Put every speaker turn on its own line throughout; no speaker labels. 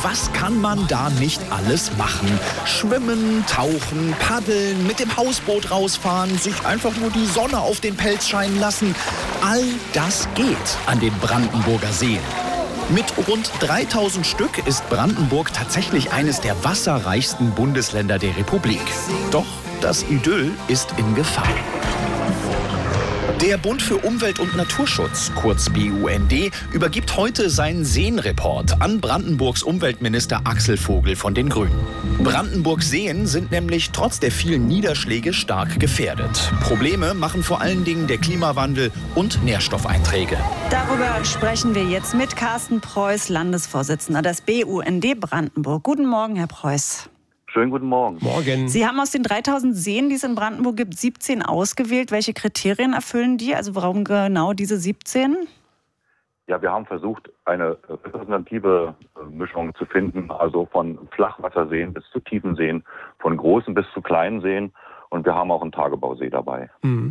Was kann man da nicht alles machen? Schwimmen, tauchen, paddeln, mit dem Hausboot rausfahren, sich einfach nur die Sonne auf den Pelz scheinen lassen. All das geht an den Brandenburger Seen. Mit rund 3000 Stück ist Brandenburg tatsächlich eines der wasserreichsten Bundesländer der Republik. Doch das Idyll ist in Gefahr. Der Bund für Umwelt und Naturschutz, kurz BUND, übergibt heute seinen Seenreport an Brandenburgs Umweltminister Axel Vogel von den Grünen. Brandenburgs Seen sind nämlich trotz der vielen Niederschläge stark gefährdet. Probleme machen vor allen Dingen der Klimawandel und Nährstoffeinträge.
Darüber sprechen wir jetzt mit Carsten Preuß, Landesvorsitzender des BUND Brandenburg. Guten Morgen, Herr Preuß.
Schönen guten Morgen.
Morgen.
Sie haben aus den 3000 Seen, die es in Brandenburg gibt, 17 ausgewählt. Welche Kriterien erfüllen die? Also warum genau diese 17?
Ja, wir haben versucht, eine repräsentative Mischung zu finden, also von Flachwasserseen bis zu tiefen Seen, von großen bis zu kleinen Seen. Und wir haben auch einen Tagebausee dabei.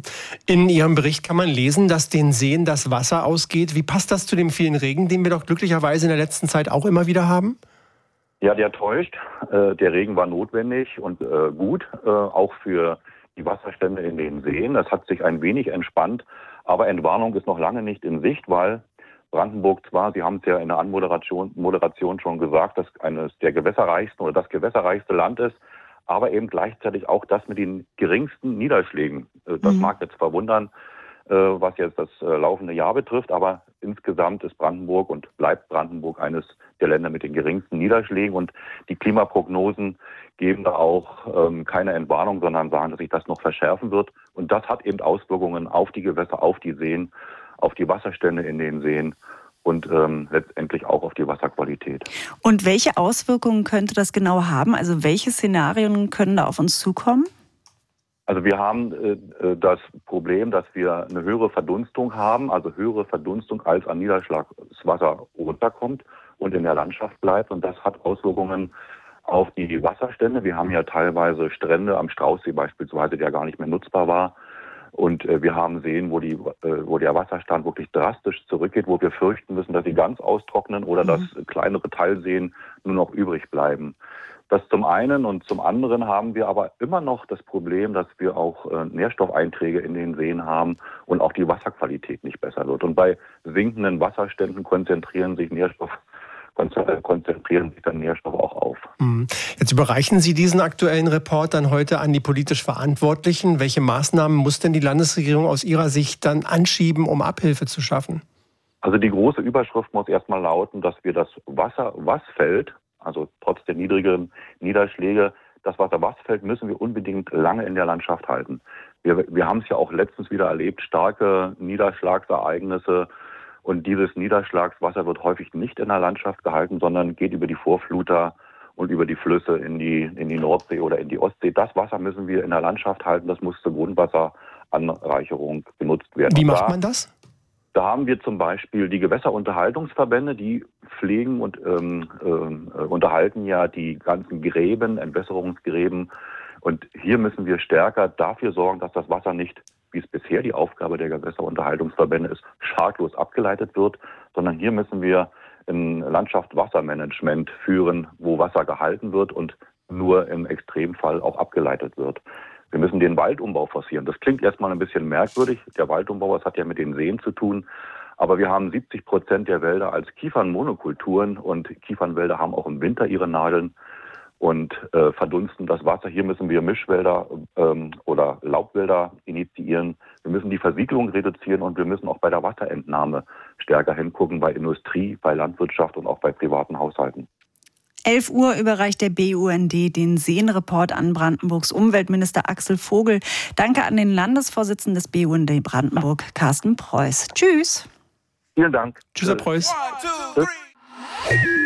In Ihrem Bericht kann man lesen, dass den Seen das Wasser ausgeht. Wie passt das zu dem vielen Regen, den wir doch glücklicherweise in der letzten Zeit auch immer wieder haben?
Ja, der täuscht. Der Regen war notwendig und gut, auch für die Wasserstände in den Seen. Das hat sich ein wenig entspannt, aber Entwarnung ist noch lange nicht in Sicht, weil Brandenburg zwar, Sie haben es ja in der Moderation schon gesagt, dass eines der gewässerreichsten oder das gewässerreichste Land ist, aber eben gleichzeitig auch das mit den geringsten Niederschlägen. Das mag jetzt verwundern, was jetzt das laufende Jahr betrifft, aber insgesamt ist Brandenburg und bleibt Brandenburg eines der Länder mit den geringsten Niederschlägen und die Klimaprognosen geben da auch keine Entwarnung, sondern sagen, dass sich das noch verschärfen wird und das hat eben Auswirkungen auf die Gewässer, auf die Seen, auf die Wasserstände in den Seen und letztendlich auch auf die Wasserqualität.
Und welche Auswirkungen könnte das genau haben? Also welche Szenarien können da auf uns zukommen?
Also wir haben das Problem, dass wir eine höhere Verdunstung haben, also höhere Verdunstung als an Niederschlagswasser runterkommt und in der Landschaft bleibt. Und das hat Auswirkungen auf die Wasserstände. Wir haben ja teilweise Strände am Straußsee beispielsweise, der gar nicht mehr nutzbar war. Und wir haben Seen, wo der Wasserstand wirklich drastisch zurückgeht, wo wir fürchten müssen, dass sie ganz austrocknen oder dass kleinere Teilseen nur noch übrig bleiben. Das zum einen und zum anderen haben wir aber immer noch das Problem, dass wir auch Nährstoffeinträge in den Seen haben und auch die Wasserqualität nicht besser wird. Und bei sinkenden Wasserständen konzentrieren sich dann Nährstoffe auch auf.
Jetzt überreichen Sie diesen aktuellen Report dann heute an die politisch Verantwortlichen. Welche Maßnahmen muss denn die Landesregierung aus Ihrer Sicht dann anschieben, um Abhilfe zu schaffen?
Also die große Überschrift muss erstmal lauten, dass wir das Wasser, was fällt, also trotz der niedrigeren Niederschläge, das Wasser, was fällt, müssen wir unbedingt lange in der Landschaft halten. Wir haben es ja auch letztens wieder erlebt, starke Niederschlagsereignisse. Und dieses Niederschlagswasser wird häufig nicht in der Landschaft gehalten, sondern geht über die Vorfluter und über die Flüsse in die Nordsee oder in die Ostsee. Das Wasser müssen wir in der Landschaft halten, das muss zur Grundwasseranreicherung genutzt werden.
Wie macht man das?
Da haben wir zum Beispiel die Gewässerunterhaltungsverbände, die pflegen und unterhalten ja die ganzen Gräben, Entwässerungsgräben. Und hier müssen wir stärker dafür sorgen, dass das Wasser nicht, wie es bisher die Aufgabe der Gewässerunterhaltungsverbände ist, schadlos abgeleitet wird, sondern hier müssen wir ein Landschaftswassermanagement führen, wo Wasser gehalten wird und nur im Extremfall auch abgeleitet wird. Wir müssen den Waldumbau forcieren. Das klingt erstmal ein bisschen merkwürdig. Der Waldumbau, das hat ja mit den Seen zu tun. Aber wir haben 70% der Wälder als Kiefernmonokulturen und Kiefernwälder haben auch im Winter ihre Nadeln und verdunsten das Wasser. Hier müssen wir Mischwälder oder Laubwälder initiieren. Wir müssen die Versiegelung reduzieren und wir müssen auch bei der Wasserentnahme stärker hingucken, bei Industrie, bei Landwirtschaft und auch bei privaten Haushalten.
11 Uhr überreicht der BUND den Seenreport an Brandenburgs Umweltminister Axel Vogel. Danke an den Landesvorsitzenden des BUND Brandenburg, Carsten Preuß. Tschüss.
Vielen Dank.
Tschüss, Herr Preuß.
1, 2, 3.